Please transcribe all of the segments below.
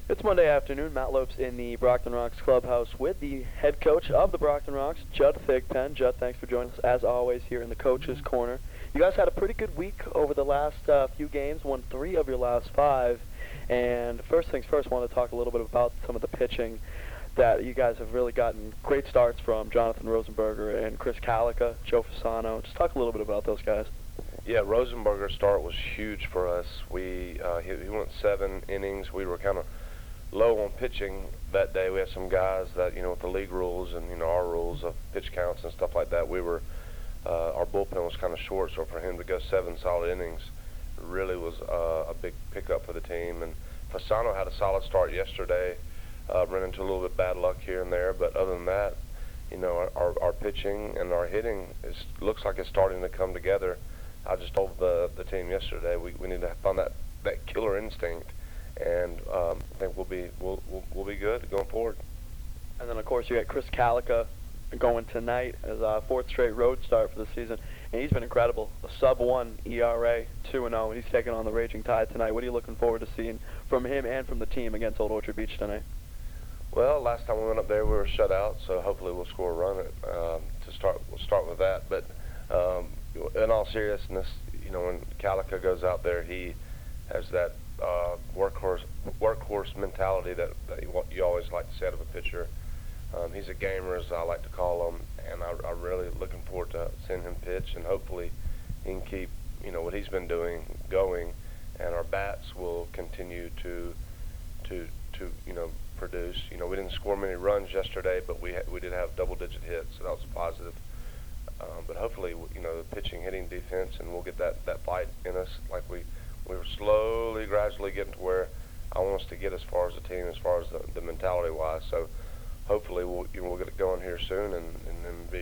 It's Monday afternoon. Matt Lopes in the Brockton Rocks clubhouse with the head coach of the Brockton Rocks, Judd Thigpen. Judd, thanks for joining us as always here in the Coach's Corner. You guys had a pretty good week over the last few games, won 3 of your last 5. And first things first, I want to talk a little bit about some of the pitching that you guys have really gotten great starts from Jonathan Rosenberger and Chris Calica, Joe Fasano. Just talk a little bit about those guys. Yeah, Rosenberger's start was huge for us. He went 7 innings. We were kind of low on pitching that day. We had some guys that, with the league rules and, our rules of pitch counts and stuff like that, our bullpen was kind of short, so for him to go 7 solid innings really was a big pickup for the team. And Fasano had a solid start yesterday, ran into a little bit of bad luck here and there, but other than that, our pitching and our hitting looks like it's starting to come together. I just told the team yesterday we need to find that killer instinct, and I think we'll be good going forward. And then of course you got Chris Calica going tonight as a 4th straight road start for the season, and he's been incredible. A sub-1 ERA, 2-0, and he's taking on the Raging Tide tonight. What are you looking forward to seeing from him and from the team against Old Orchard Beach tonight? Well, last time we went up there we were shut out, so hopefully we'll score a run we'll start with that. But in all seriousness, when Calica goes out there, he has that workhorse mentality that you always like to say out of a pitcher. He's a gamer, as I like to call him, and I'm really looking forward to seeing him pitch, and hopefully he can keep what he's been doing going, and our bats will continue to produce. We didn't score many runs yesterday, but we did have double-digit hits, so that was a positive. But hopefully, the pitching, hitting, defense, and we'll get that fight in us. Like we were slowly, gradually getting to where I want us to get as far as a team, as far as the mentality-wise. So hopefully we'll get it going here soon, and then be,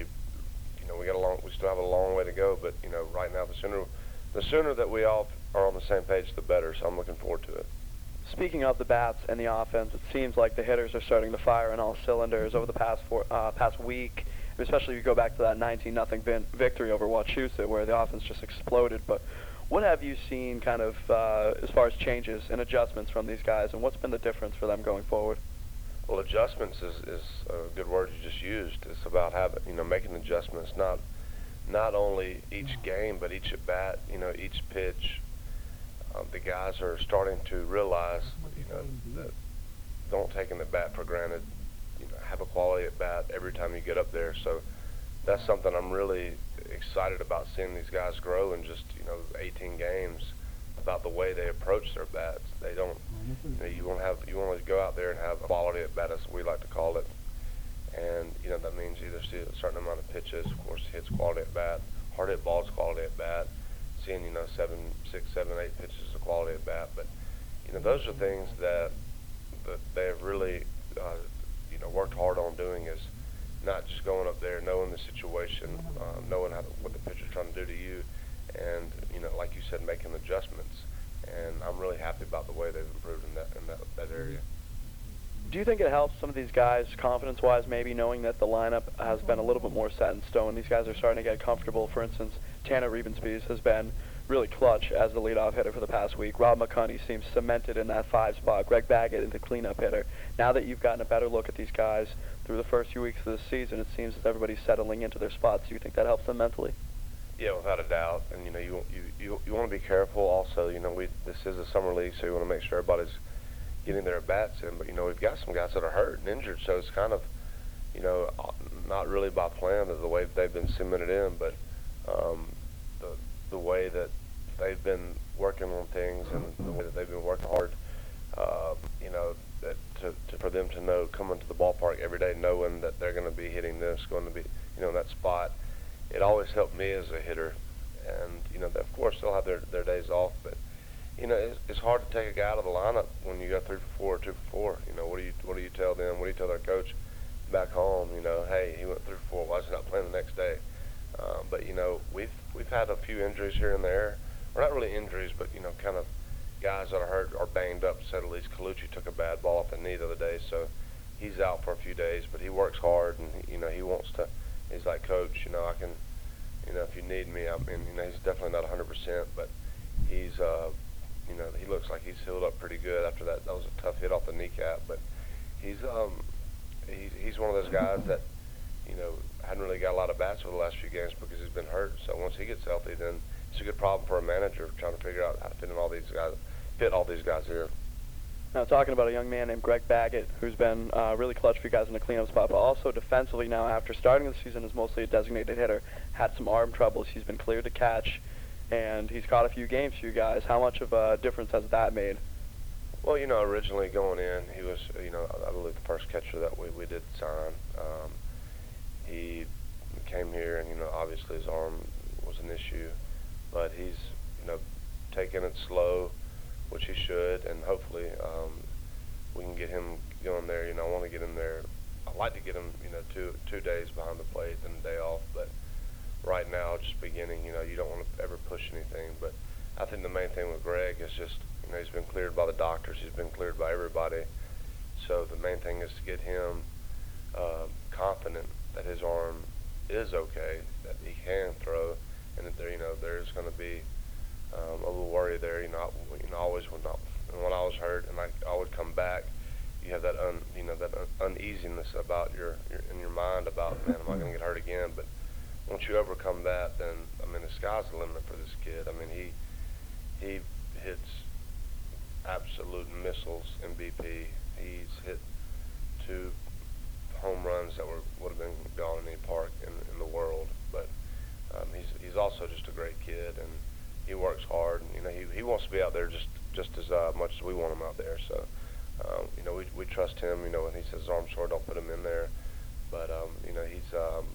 we still have a long way to go. But right now, the sooner that we all are on the same page, the better. So I'm looking forward to it. Speaking of the bats and the offense, it seems like the hitters are starting to fire on all cylinders over the past week. Especially if you go back to that 19-0 victory over Wachusett, where the offense just exploded. But what have you seen kind of as far as changes and adjustments from these guys, and what's been the difference for them going forward? Well, adjustments is a good word you just used. It's about making adjustments, not only each game, but each at bat, each pitch. The guys are starting to realize, that don't take an at bat for granted. Have a quality at bat every time you get up there. So that's something I'm really excited about, seeing these guys grow in just 18 games, about the way they approach their bats. They don't you want to go out there and have a quality at bat, as we like to call it. And that means either see a certain amount of pitches, of course, hits, quality at bat, hard hit balls, quality at bat, seeing 6, 7, 8 pitches of quality at bat. But those are things that they have really worked hard on doing, is not just going up there, knowing the situation, knowing what the pitcher's trying to do to you, and like you said, making adjustments. And I'm really happy about the way they've improved in that area. Do you think it helps some of these guys, confidence-wise, maybe knowing that the lineup has been a little bit more set in stone? These guys are starting to get comfortable. For instance, Tanner Rebenspies has been really clutch as the leadoff hitter for the past week. Rob McConaughey seems cemented in that 5 spot. Greg Baggett is the cleanup hitter. Now that you've gotten a better look at these guys through the first few weeks of the season, it seems that everybody's settling into their spots. Do you think that helps them mentally? Yeah, without a doubt. And you want to be careful. Also, this is a summer league, so you want to make sure everybody's getting their at bats in. But we've got some guys that are hurt and injured, so it's kind of not really by plan of the way they've been cemented in, but the way that they've been working on things and the way that they've been working hard, for them to know, coming to the ballpark every day knowing that they're going to be hitting this, going to be in that spot, it always helped me as a hitter. And of course they'll have their days off, but it's hard to take a guy out of the lineup when you got 3 for 4 or 2 for 4. What do you tell them? What do you tell their coach back home? Hey, he went 3 for 4. Why is he not playing the next day? But we've had a few injuries here and there, or not really injuries, but kind of guys that are hurt or banged up. Said at least Colucci took a bad ball off the knee the other day, so he's out for a few days. But he works hard, and he wants to. He's like, Coach, I can, if you need me. I mean, he's definitely not 100%, but he's he looks like he's healed up pretty good after that. That was a tough hit off the kneecap, but he's one of those guys that hadn't really got a lot of bats over the last few games because he's been hurt. So once he gets healthy, then it's a good problem for a manager trying to figure out how to fit all these guys here. Now, talking about a young man named Greg Baggett, who's been really clutch for you guys in the cleanup spot, but also defensively now, after starting the season as mostly a designated hitter, had some arm troubles. He's been cleared to catch, and he's caught a few games for you guys. How much of a difference has that made? Well, originally going in, he was, I believe the first catcher that we did sign. He came here, and, obviously his arm was an issue, but he's, taking it slow, which he should, and hopefully we can get him going there. I want to get him there. I'd like to get him, 2 days behind the plate and a day off, but right now, just beginning, you don't want to ever push anything. But I think the main thing with Greg is just, he's been cleared by the doctors, he's been cleared by everybody. So the main thing is to get him confident that his arm is okay, that he can throw, and that there's going to be a little worry there. Always when I was hurt and I would come back, you have that uneasiness about in your mind about, man, am I going to get hurt again? But once you overcome that, then the sky's the limit for this kid. He hits absolute missiles in BP. He's hit 2 home runs that would have been gone in any park in the world. But he's also just a great kid, and he works hard. And, he wants to be out there just as much as we want him out there. So we trust him. When he says his arm's sore, don't put him in there. But he's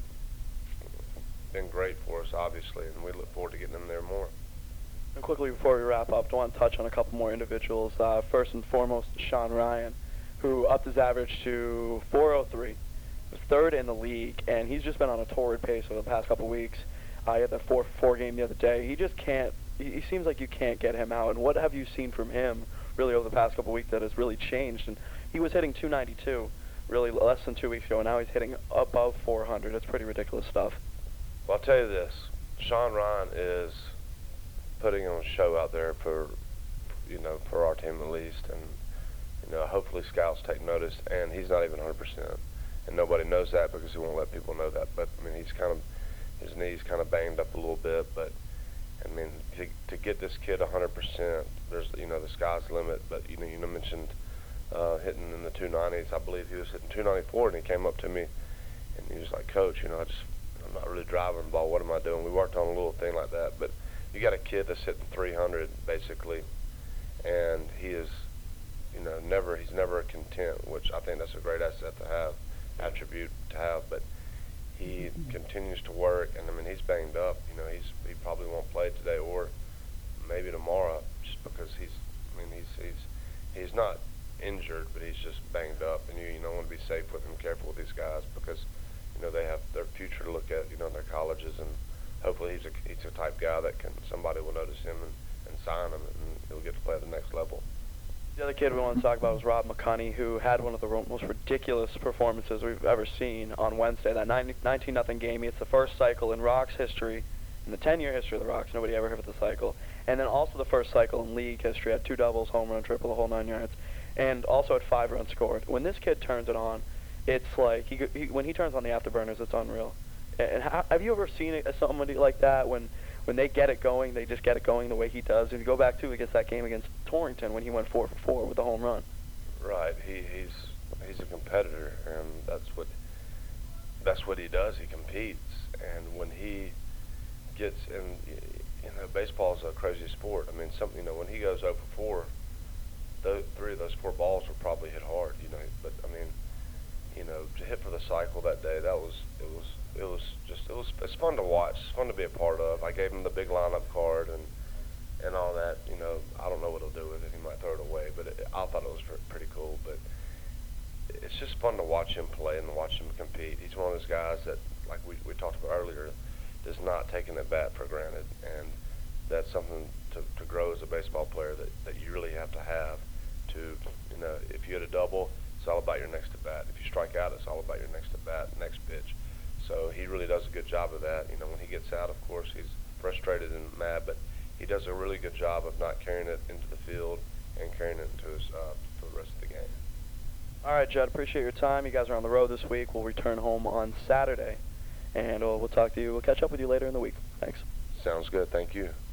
been great for us, obviously, and we look forward to getting him there more. And quickly before we wrap up, I want to touch on a couple more individuals. First and foremost, Sean Ryan, who upped his average to .403, was 3rd in the league, and he's just been on a torrid pace over the past couple weeks. He had that 4-for-4 game the other day. He just can't. He seems like you can't get him out. And what have you seen from him really over the past couple weeks that has really changed? And he was hitting .292 really less than 2 weeks ago, and now he's hitting above .400. That's pretty ridiculous stuff. Well, I'll tell you this. Sean Ryan is putting on a show out there for our team at least, and hopefully scouts take notice. And he's not even 100%, and nobody knows that because he won't let people know that. But his knee's kind of banged up a little bit. But to get this kid 100%, there's the sky's the limit. But you mentioned hitting in the 290s. I believe he was hitting 294, and he came up to me, and he was like, "Coach, I'm not really driving the ball. What am I doing?" We worked on a little thing like that, but you got a kid that's hitting 300 basically, and he is, he's never content, which I think that's a great attribute to have. But he continues to work, and he's banged up. He probably won't play today or maybe tomorrow, just because he's not injured, but he's just banged up, and you want to be safe with him, careful with these guys, because they have their future to look at, in their colleges, and hopefully he's a type guy that somebody will notice him and sign him, and he'll get to play at the next level. The other kid we want to talk about was Rob McCunney, who had one of the most ridiculous performances we've ever seen on Wednesday. That 19-0 game. It's the first cycle in Rocks history, in the 10-year history of the Rocks. Nobody ever hit the cycle. And then also the first cycle in league history. Had 2 doubles, home run, triple, the whole 9 yards. And also had 5 runs scored. When this kid turns it on, it's like when he turns on the afterburners, it's unreal. And have you ever seen somebody like that when they get it going, they just get it going the way he does? If you go back to against that game against Torrington when he went 4-for-4 with a home run. Right. He's a competitor, and that's what he does. He competes, and when he gets in, baseball is a crazy sport. When he goes 0-for-4, 3 of those 4 balls were probably hit hard. But to hit for the cycle that day, it's fun to watch. It's fun to be a part of. I gave him the big lineup card and all that. I don't know what he'll do with it. He might throw it away, but I thought it was pretty cool. But it's just fun to watch him play and watch him compete. He's one of those guys that, like we talked about earlier, does not take an at-bat for granted, and that's something to grow as a baseball player that you really have to have. If you hit a double, it's all about your next at-bat. If you strike out, it's all about your next at-bat, next pitch. So he really does a good job of that. When he gets out, of course, he's frustrated and mad, but he does a really good job of not carrying it into the field and carrying it into his for the rest of the game. All right, Judd, appreciate your time. You guys are on the road this week. We'll return home on Saturday, and we'll talk to you. We'll catch up with you later in the week. Thanks. Sounds good. Thank you.